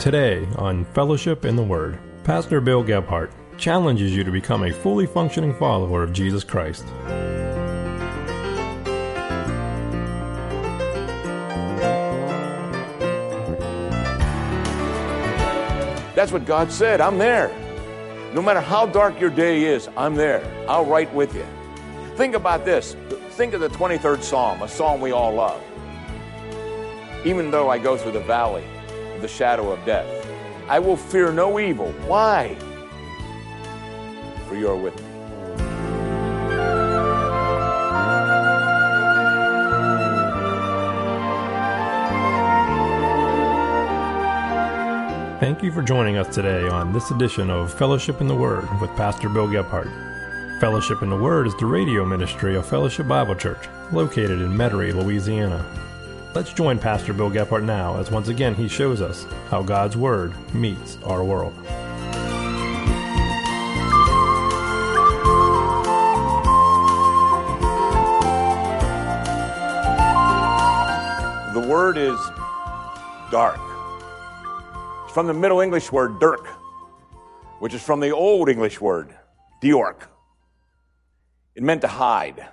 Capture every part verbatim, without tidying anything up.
Today on Fellowship in the Word, Pastor Bill Gebhardt challenges you to become a fully functioning follower of Jesus Christ. That's what God said. I'm there. No matter how dark your day is, I'm there. I'll write with you. Think about this. Think of the twenty-third Psalm, a psalm we all love. Even though I go through the valley of the shadow of death, I will fear no evil. Why? For you are with me. Thank you for joining us today on this edition of Fellowship in the Word with Pastor Bill Gebhardt. Fellowship in the Word is the radio ministry of Fellowship Bible Church, located in Metairie, Louisiana. Let's join Pastor Bill Gebhardt now as once again he shows us how God's Word meets our world. The word is dark. It's from the Middle English word dirk, which is from the Old English word diork. It meant to hide.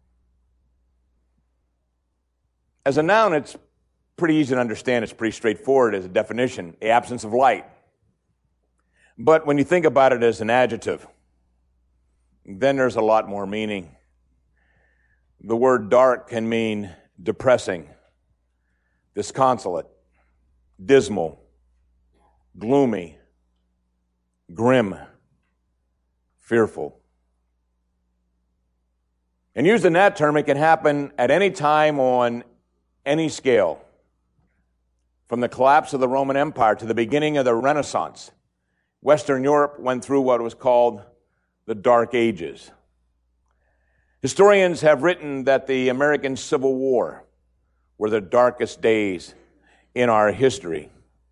As a noun, it's pretty easy to understand. It's pretty straightforward as a definition, the absence of light. But when you think about it as an adjective, then there's a lot more meaning. The word dark can mean depressing, disconsolate, dismal, gloomy, grim, fearful. And used in that term, it can happen at any time on any scale. From the collapse of the Roman Empire to the beginning of the Renaissance, Western Europe went through what was called the Dark Ages. Historians have written that the American Civil War were the darkest days in our history.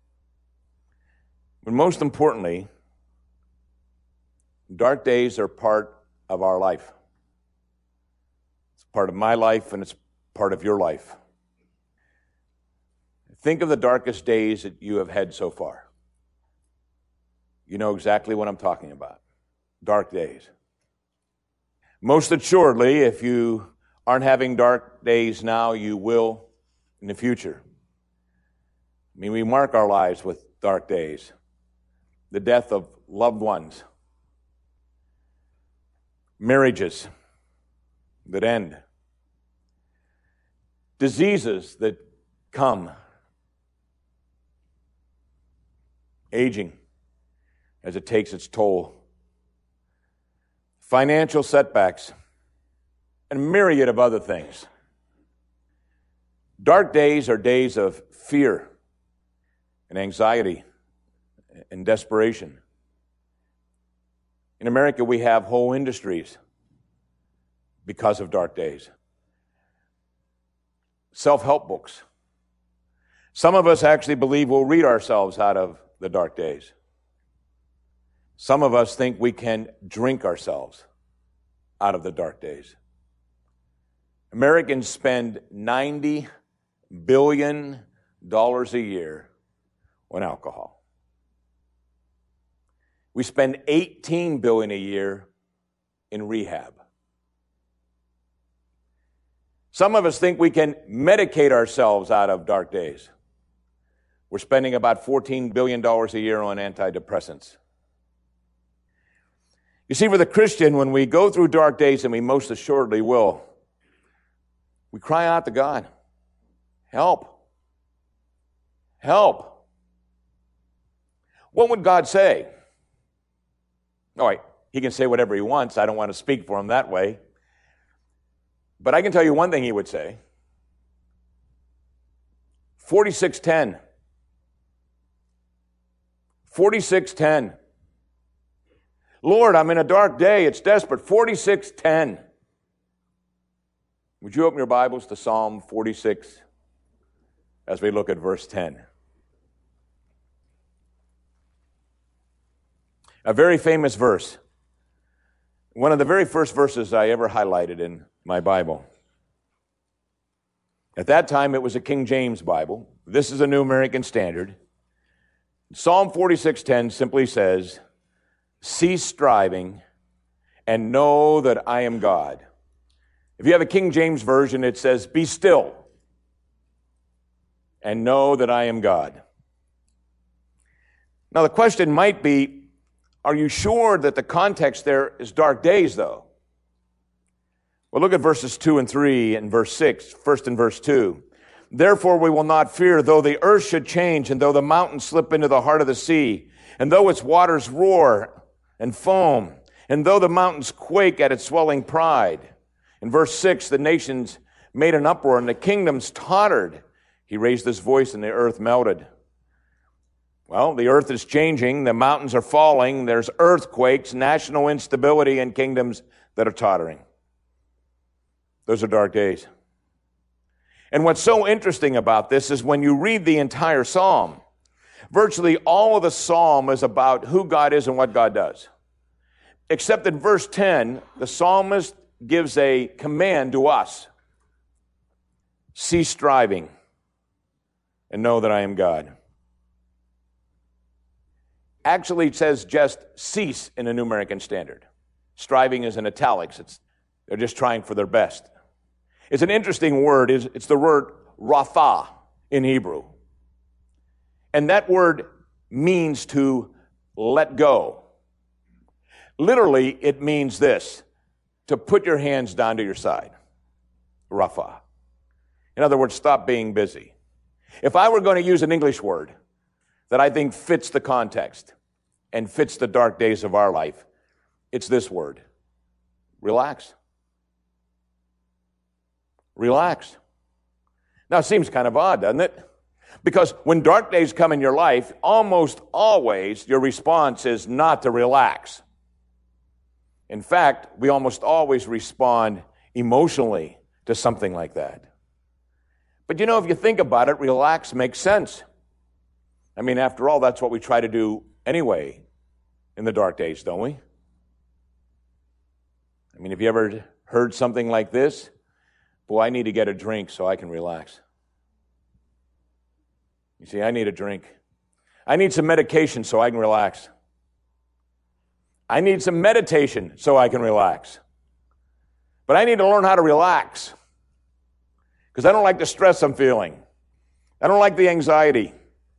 But most importantly, dark days are part of our life. It's part of my life and it's part of your life. Think of the darkest days that you have had so far. You know exactly what I'm talking about. Dark days. Most assuredly, if you aren't having dark days now, you will in the future. I mean, we mark our lives with dark days. The death of loved ones. Marriages that end. Diseases that come. Aging as it takes its toll. Financial setbacks. And a myriad of other things. Dark days are days of fear and anxiety and desperation. In America, we have whole industries because of dark days. Self-help books. Some of us actually believe we'll read ourselves out of the dark days. Some of us think we can drink ourselves out of the dark days. Americans spend ninety billion dollars a year on alcohol. We spend eighteen billion dollars a year in rehab. Some of us think we can medicate ourselves out of dark days. We're spending about fourteen billion dollars a year on antidepressants. You see, for the Christian, when we go through dark days, and we most assuredly will, we cry out to God, help, help. What would God say? All right, he can say whatever he wants. I don't want to speak for him that way. But I can tell you one thing he would say. forty-six ten. forty-six ten. Lord, I'm in a dark day. It's desperate. forty-six ten. Would you open your Bibles to Psalm forty-six as we look at verse ten? A very famous verse. One of the very first verses I ever highlighted in my Bible. At that time, it was a King James Bible. This is a New American Standard. Psalm forty-six ten simply says, cease striving and know that I am God. If you have a King James Version, it says, be still and know that I am God. Now the question might be, are you sure that the context there is dark days, though? Well, look at verses two and three and verse six, first in verse two. Therefore we will not fear, though the earth should change, and though the mountains slip into the heart of the sea, and though its waters roar and foam, and though the mountains quake at its swelling pride. In verse six, the nations made an uproar, and the kingdoms tottered. He raised his voice, and the earth melted. Well, the earth is changing, the mountains are falling, there's earthquakes, national instability, and kingdoms that are tottering. Those are dark days. And what's so interesting about this is when you read the entire psalm, virtually all of the psalm is about who God is and what God does. Except in verse ten, the psalmist gives a command to us. Cease striving and know that I am God. Actually, it says just cease in the New American Standard. Striving is in italics. It's, they're just trying for their best. It's an interesting word. It's the word rapha in Hebrew. And that word means to let go. Literally, it means this, to put your hands down to your side. Rapha. In other words, stop being busy. If I were going to use an English word that I think fits the context and fits the dark days of our life, it's this word. Relax. Relax. Now, it seems kind of odd, doesn't it? Because when dark days come in your life, almost always your response is not to relax. In fact, we almost always respond emotionally to something like that. But you know, if you think about it, relax makes sense. I mean, after all, that's what we try to do anyway in the dark days, don't we? I mean, have you ever heard something like this? Boy, I need to get a drink so I can relax. You see, I need a drink. I need some medication so I can relax. I need some meditation so I can relax. But I need to learn how to relax because I don't like the stress I'm feeling. I don't like the anxiety.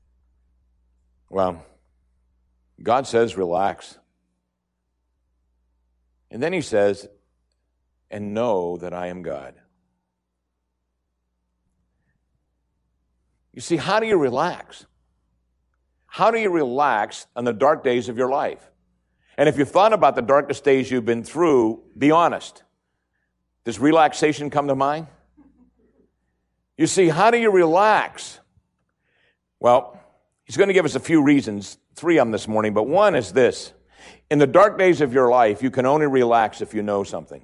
Well, God says relax. And then he says, and know that I am God. You see, how do you relax? How do you relax on the dark days of your life? And if you've thought about the darkest days you've been through, be honest. Does relaxation come to mind? You see, how do you relax? Well, he's going to give us a few reasons, three of them this morning, but one is this. In the dark days of your life, you can only relax if you know something.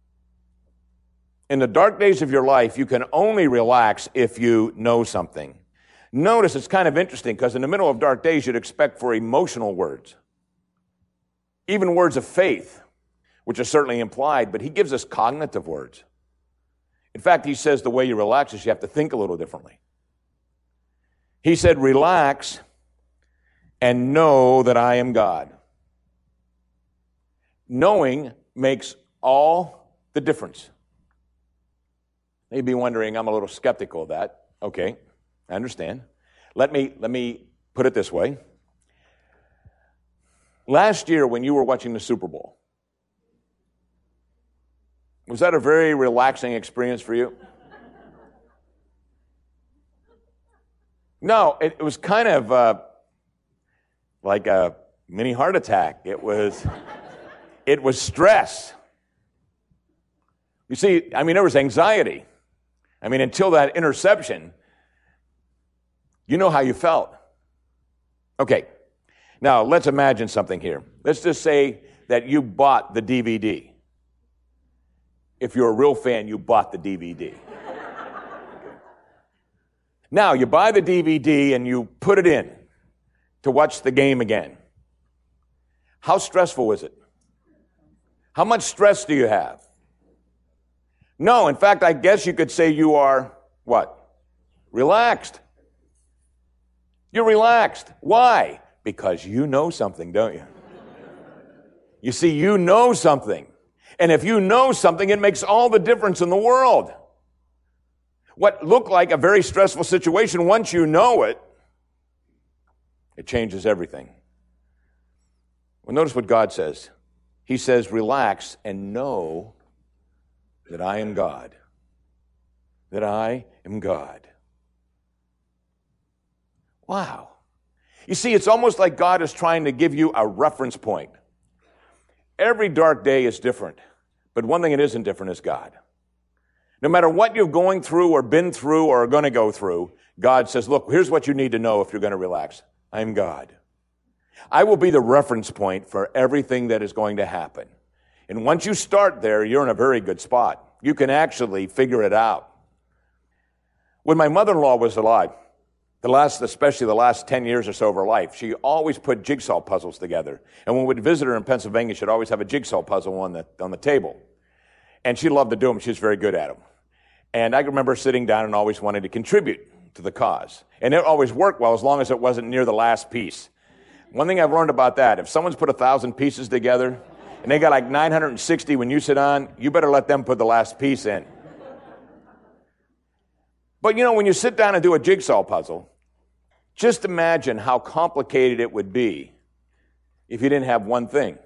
In the dark days of your life, you can only relax if you know something. Notice it's kind of interesting because in the middle of dark days, you'd expect for emotional words, even words of faith, which are certainly implied, but he gives us cognitive words. In fact, he says the way you relax is you have to think a little differently. He said, relax and know that I am God. Knowing makes all the difference. You'd be wondering, I'm a little skeptical of that. Okay, I understand. Let me, let me put it this way. Last year when you were watching the Super Bowl, was that a very relaxing experience for you? No, it, it was kind of uh, like a mini heart attack. It was, it was stress. You see, I mean, there was anxiety. I mean, until that interception, you know how you felt. Okay, now let's imagine something here. Let's just say that you bought the D V D. If you're a real fan, you bought the D V D. Now, you buy the D V D and you put it in to watch the game again. How stressful is it? How much stress do you have? No, in fact, I guess you could say you are, what? Relaxed. You're relaxed. Why? Because you know something, don't you? You see, you know something. And if you know something, it makes all the difference in the world. What looked like a very stressful situation, once you know it, it changes everything. Well, notice what God says. He says, relax and know that I am God. That I am God. Wow. You see, it's almost like God is trying to give you a reference point. Every dark day is different, but one thing that isn't different is God. No matter what you're going through or been through or are going to go through, God says, look, here's what you need to know if you're going to relax. I'm God. I will be the reference point for everything that is going to happen. And once you start there, you're in a very good spot. You can actually figure it out. When my mother-in-law was alive, the last, especially the last ten years or so of her life, she always put jigsaw puzzles together. And when we'd visit her in Pennsylvania, she'd always have a jigsaw puzzle on the, on the table. And she loved to do them. She was very good at them. And I remember sitting down and always wanting to contribute to the cause. And it always worked well as long as it wasn't near the last piece. One thing I've learned about that, if someone's put a thousand pieces together and they got like nine hundred sixty when you sit on, you better let them put the last piece in. But you know, when you sit down and do a jigsaw puzzle, just imagine how complicated it would be if you didn't have one thing.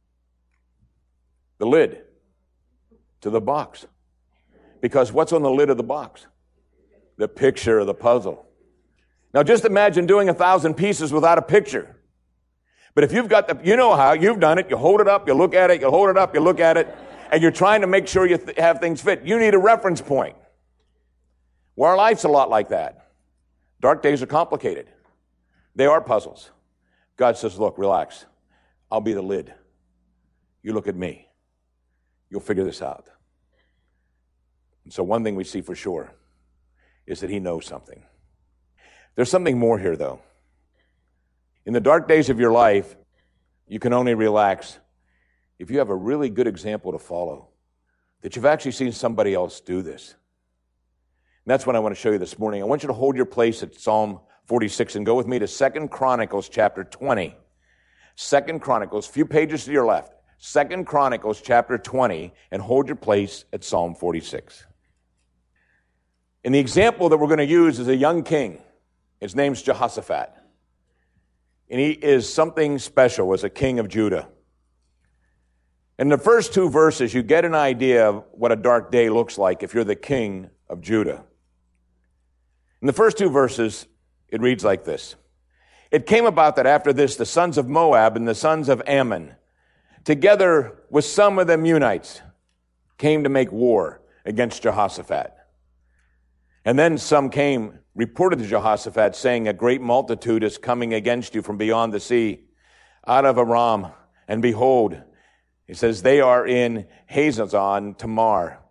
The lid to the box. Because what's on the lid of the box? The picture of the puzzle. Now just imagine doing a thousand pieces without a picture. But if you've got the, you know how, you've done it, you hold it up, you look at it, you hold it up, you look at it, and you're trying to make sure you th- have things fit. You need a reference point. Well, our life's a lot like that. Dark days are complicated. They are puzzles. God says, look, relax. I'll be the lid. You look at me. You'll figure this out. And so one thing we see for sure is that he knows something. There's something more here, though. In the dark days of your life, you can only relax if you have a really good example to follow, that you've actually seen somebody else do this. And that's what I want to show you this morning. I want you to hold your place at Psalm forty-six and go with me to Second Chronicles chapter twenty. Second Chronicles, a few pages to your left. Second Chronicles chapter twenty, and hold your place at Psalm forty-six. And the example that we're going to use is a young king. His name's Jehoshaphat. And he is something special as a king of Judah. In the first two verses, you get an idea of what a dark day looks like if you're the king of Judah. In the first two verses, it reads like this. It came about that after this, the sons of Moab and the sons of Ammon, together with some of the Ammonites, came to make war against Jehoshaphat. And then some came, reported to Jehoshaphat, saying, a great multitude is coming against you from beyond the sea, out of Aram. And behold, he says, they are in Hazazon Tamar.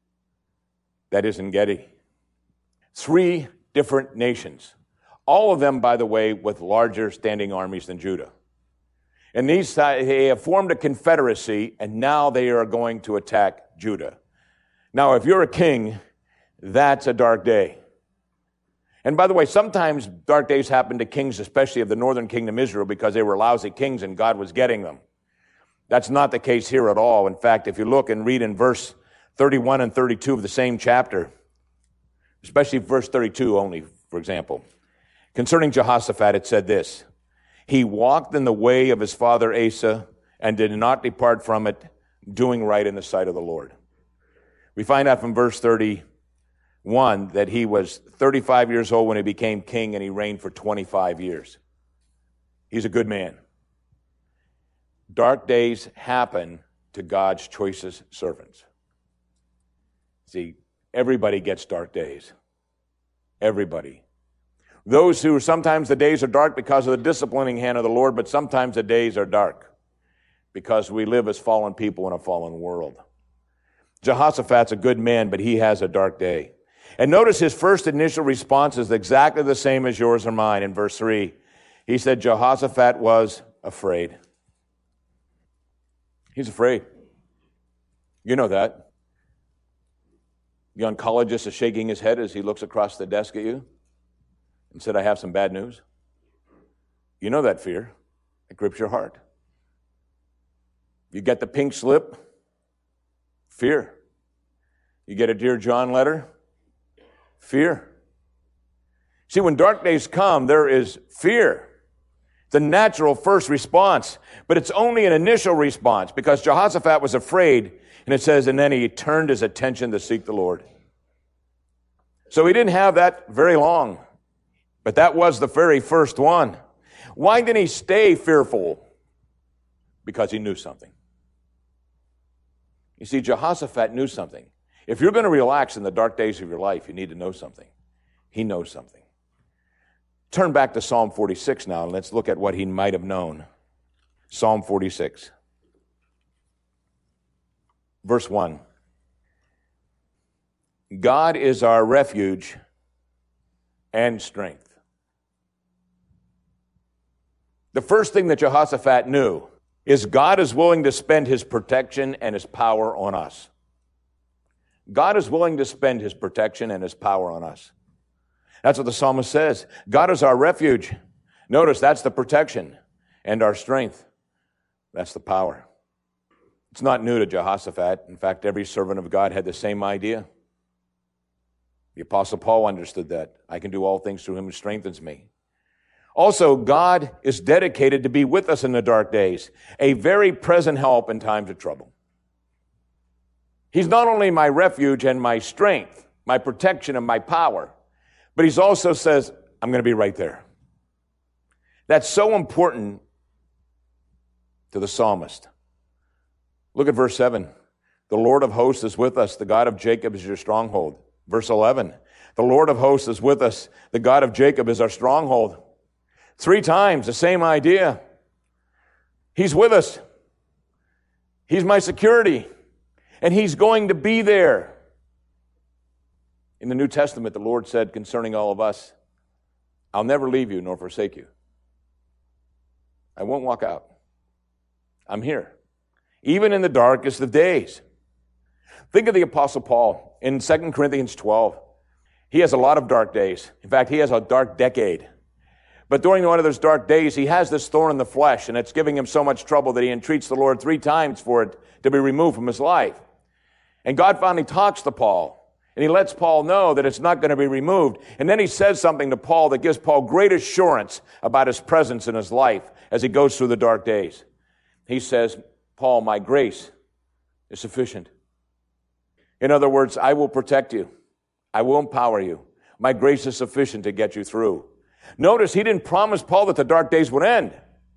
That is in Gedi. Three different nations. All of them, by the way, with larger standing armies than Judah. And these, they have formed a confederacy, and now they are going to attack Judah. Now, if you're a king, that's a dark day. And by the way, sometimes dark days happen to kings, especially of the northern kingdom Israel, because they were lousy kings and God was getting them. That's not the case here at all. In fact, if you look and read in verse thirty-one and thirty-two of the same chapter, especially verse thirty-two only, for example, concerning Jehoshaphat, it said this, he walked in the way of his father Asa and did not depart from it, doing right in the sight of the Lord. We find out from verse thirty-one that he was thirty-five years old when he became king, and he reigned for twenty-five years. He's a good man. Dark days happen to God's choicest servants. See, everybody gets dark days. Everybody. Those who sometimes the days are dark because of the disciplining hand of the Lord, but sometimes the days are dark because we live as fallen people in a fallen world. Jehoshaphat's a good man, but he has a dark day. And notice his first initial response is exactly the same as yours or mine. In verse three, he said Jehoshaphat was afraid. He's afraid. You know that. The oncologist is shaking his head as he looks across the desk at you and said, I have some bad news. You know that fear. It grips your heart. You get the pink slip, fear. You get a Dear John letter, fear. See, when dark days come, there is fear. It's a natural first response, but it's only an initial response because Jehoshaphat was afraid, and it says, and then he turned his attention to seek the Lord. So he didn't have that very long, but that was the very first one. Why didn't he stay fearful? Because he knew something. You see, Jehoshaphat knew something. If you're going to relax in the dark days of your life, you need to know something. He knows something. Turn back to Psalm forty-six now, and let's look at what he might have known. Psalm forty-six. Verse one. God is our refuge and strength. The first thing that Jehoshaphat knew is God is willing to spend his protection and his power on us. God is willing to spend his protection and his power on us. That's what the psalmist says. God is our refuge. Notice that's the protection, and our strength. That's the power. It's not new to Jehoshaphat. In fact, every servant of God had the same idea. The Apostle Paul understood that. I can do all things through him who strengthens me. Also, God is dedicated to be with us in the dark days, a very present help in times of trouble. He's not only my refuge and my strength, my protection and my power, but he also says, I'm going to be right there. That's so important to the psalmist. Look at verse seven. The Lord of hosts is with us. The God of Jacob is your stronghold. Verse eleven. The Lord of hosts is with us. The God of Jacob is our stronghold. Three times the same idea. He's with us. He's my security. And he's going to be there. In the New Testament, the Lord said concerning all of us, I'll never leave you nor forsake you. I won't walk out. I'm here. Even in the darkest of days. Think of the Apostle Paul in Second Corinthians twelve. He has a lot of dark days. In fact, he has a dark decade. But during one of those dark days, he has this thorn in the flesh, and it's giving him so much trouble that he entreats the Lord three times for it to be removed from his life. And God finally talks to Paul, and he lets Paul know that it's not going to be removed. And then he says something to Paul that gives Paul great assurance about his presence in his life as he goes through the dark days. He says, Paul, my grace is sufficient. In other words, I will protect you. I will empower you. My grace is sufficient to get you through. Notice he didn't promise Paul that the dark days would end.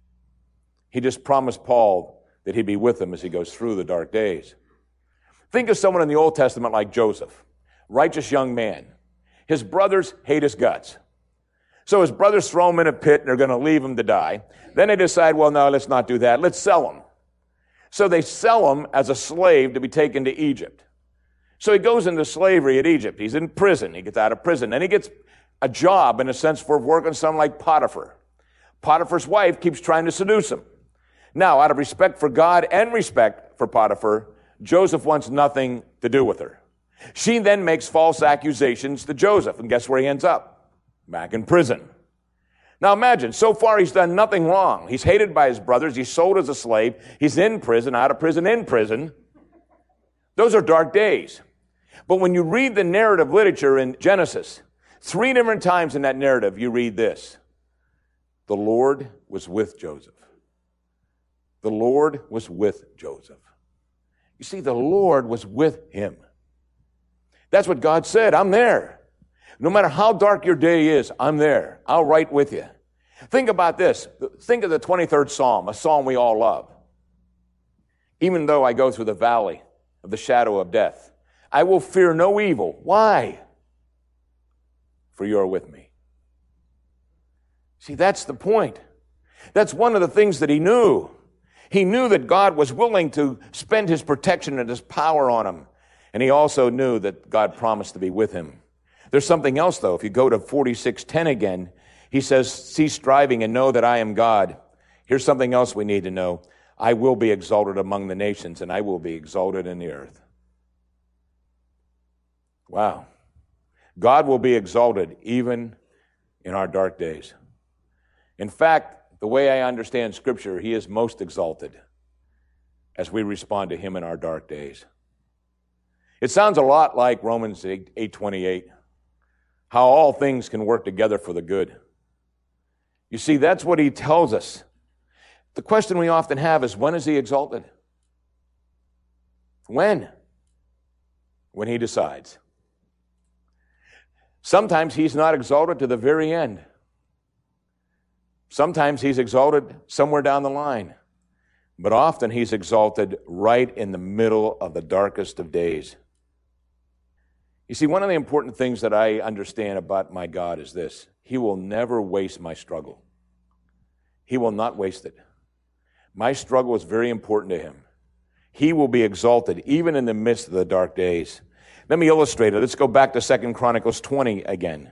He just promised Paul that he'd be with him as he goes through the dark days. Think of someone in the Old Testament like Joseph, righteous young man. His brothers hate his guts. So his brothers throw him in a pit and they're going to leave him to die. Then they decide, well, no, let's not do that. Let's sell him. So they sell him as a slave to be taken to Egypt. So he goes into slavery at Egypt. He's in prison. He gets out of prison. Then he gets a job, in a sense, for working someone like Potiphar. Potiphar's wife keeps trying to seduce him. Now, out of respect for God and respect for Potiphar, Joseph wants nothing to do with her. She then makes false accusations to Joseph, and guess where he ends up? Back in prison. Now imagine, so far he's done nothing wrong. He's hated by his brothers. He's sold as a slave. He's in prison, out of prison, in prison. Those are dark days. But when you read the narrative literature in Genesis, three different times in that narrative you read this. The Lord was with Joseph. The Lord was with Joseph. You see, the Lord was with him. That's what God said. I'm there. No matter how dark your day is, I'm there. I'll right with you. Think about this. Think of the twenty-third Psalm, a psalm we all love. Even though I go through the valley of the shadow of death, I will fear no evil. Why? For you are with me. See, that's the point. That's one of the things that he knew. He knew that God was willing to spend his protection and his power on him. And he also knew that God promised to be with him. There's something else, though. If you go to forty-six ten again, he says, cease striving and know that I am God. Here's something else we need to know. I will be exalted among the nations, and I will be exalted in the earth. Wow. God will be exalted even in our dark days. In fact, the way I understand Scripture, he is most exalted as we respond to him in our dark days. It sounds a lot like Romans eight twenty-eight, how all things can work together for the good. You see, that's what he tells us. The question we often have is, when is he exalted? When? When he decides. Sometimes he's not exalted to the very end. Sometimes he's exalted somewhere down the line. But often he's exalted right in the middle of the darkest of days. You see, one of the important things that I understand about my God is this: he will never waste my struggle. He will not waste it. My struggle is very important to him. He will be exalted even in the midst of the dark days. Let me illustrate it. Let's go back to Second Chronicles twenty again.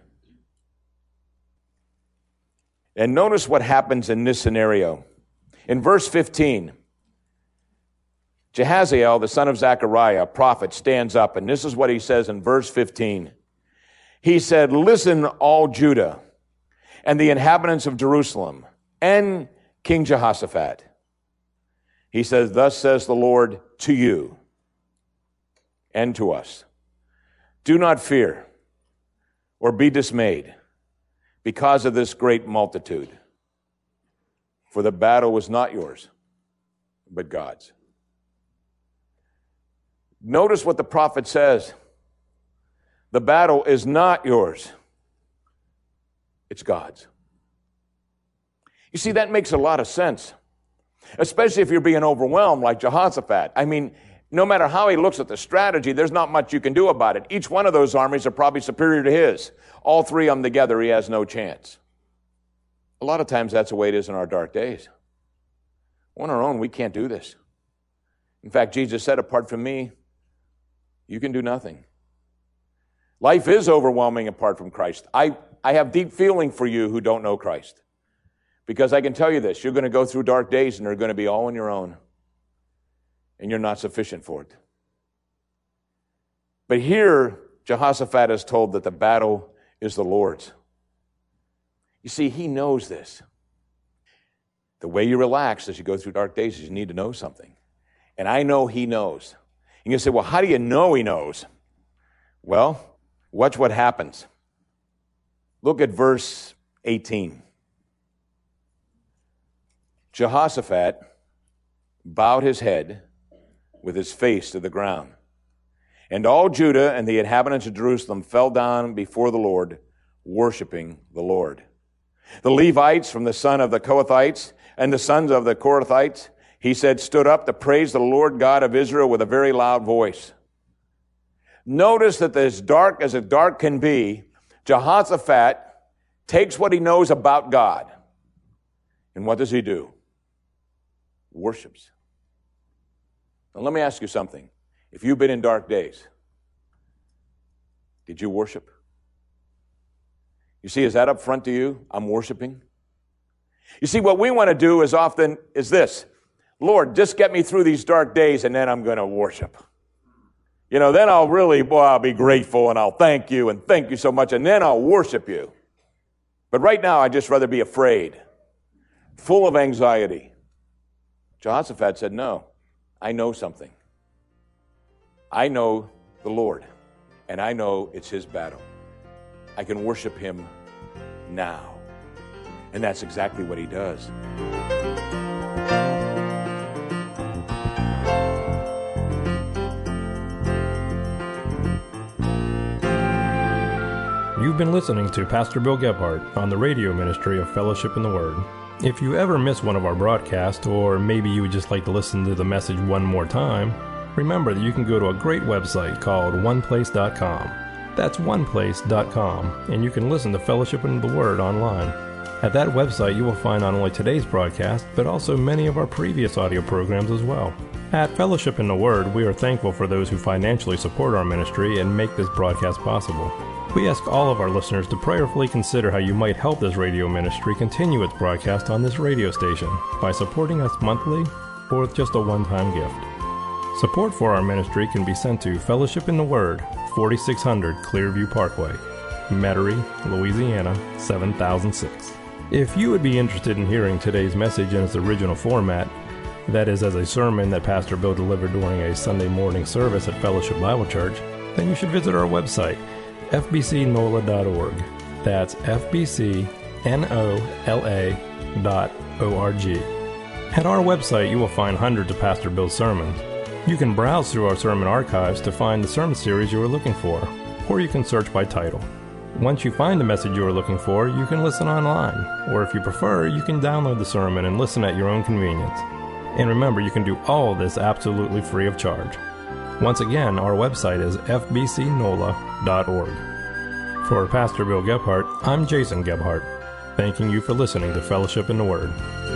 And notice what happens in this scenario. In verse fifteen, Jehaziel, the son of Zechariah, a prophet, stands up, and this is what he says in verse fifteen. He said, "Listen, all Judah, and the inhabitants of Jerusalem, and King Jehoshaphat." He says, "Thus says the Lord to you and to us, do not fear or be dismayed because of this great multitude, for the battle was not yours, but God's." Notice what the prophet says. The battle is not yours. It's God's. You see, that makes a lot of sense, especially if you're being overwhelmed like Jehoshaphat. I mean, no matter how he looks at the strategy, there's not much you can do about it. Each one of those armies are probably superior to his. All three of them together, he has no chance. A lot of times that's the way it is in our dark days. On our own, we can't do this. In fact, Jesus said, "Apart from me, you can do nothing." Life is overwhelming apart from Christ. I, I have deep feeling for you who don't know Christ. Because I can tell you this, you're going to go through dark days and they're going to be all on your own. And you're not sufficient for it. But here, Jehoshaphat is told that the battle is the Lord's. You see, he knows this. The way you relax as you go through dark days is you need to know something. And I know he knows. And you say, well, how do you know he knows? Well, watch what happens. Look at verse eighteen. Jehoshaphat bowed his head with his face to the ground. And all Judah and the inhabitants of Jerusalem fell down before the Lord, worshiping the Lord. The Levites from the son of the Kohathites and the sons of the Korathites, he said, stood up to praise the Lord God of Israel with a very loud voice. Notice that as dark as it dark can be, Jehoshaphat takes what he knows about God. And what does he do? Worships. Now let me ask you something. If you've been in dark days, did you worship? You see, is that up front to you? I'm worshiping. You see, what we want to do is often is this. Lord, just get me through these dark days and then I'm going to worship. You know, then I'll really, boy, I'll be grateful and I'll thank you and thank you so much and then I'll worship you. But right now, I'd just rather be afraid, full of anxiety. Jehoshaphat said, no, I know something. I know the Lord, and I know it's his battle. I can worship him now. And that's exactly what he does. You've been listening to Pastor Bill Gebhardt on the radio ministry of Fellowship in the Word. If you ever miss one of our broadcasts, or maybe you would just like to listen to the message one more time, remember that you can go to a great website called one place dot com. That's one place dot com, and you can listen to Fellowship in the Word online. At that website, you will find not only today's broadcast, but also many of our previous audio programs as well. At Fellowship in the Word, we are thankful for those who financially support our ministry and make this broadcast possible. We ask all of our listeners to prayerfully consider how you might help this radio ministry continue its broadcast on this radio station by supporting us monthly or with just a one-time gift. Support for our ministry can be sent to Fellowship in the Word, forty-six hundred Clearview Parkway, Metairie, Louisiana, seven thousand six. If you would be interested in hearing today's message in its original format, that is as a sermon that Pastor Bill delivered during a Sunday morning service at Fellowship Bible Church, then you should visit our website, f b c nola dot org. That's f b c nola dot org. At our website, you will find hundreds of Pastor Bill's sermons. You can browse through our sermon archives to find the sermon series you are looking for, or you can search by title. Once you find the message you are looking for, you can listen online, or if you prefer, you can download the sermon and listen at your own convenience. And remember, you can do all of this absolutely free of charge. Once again, our website is f b c nola dot org. For Pastor Bill Gebhardt, I'm Jason Gebhardt, thanking you for listening to Fellowship in the Word.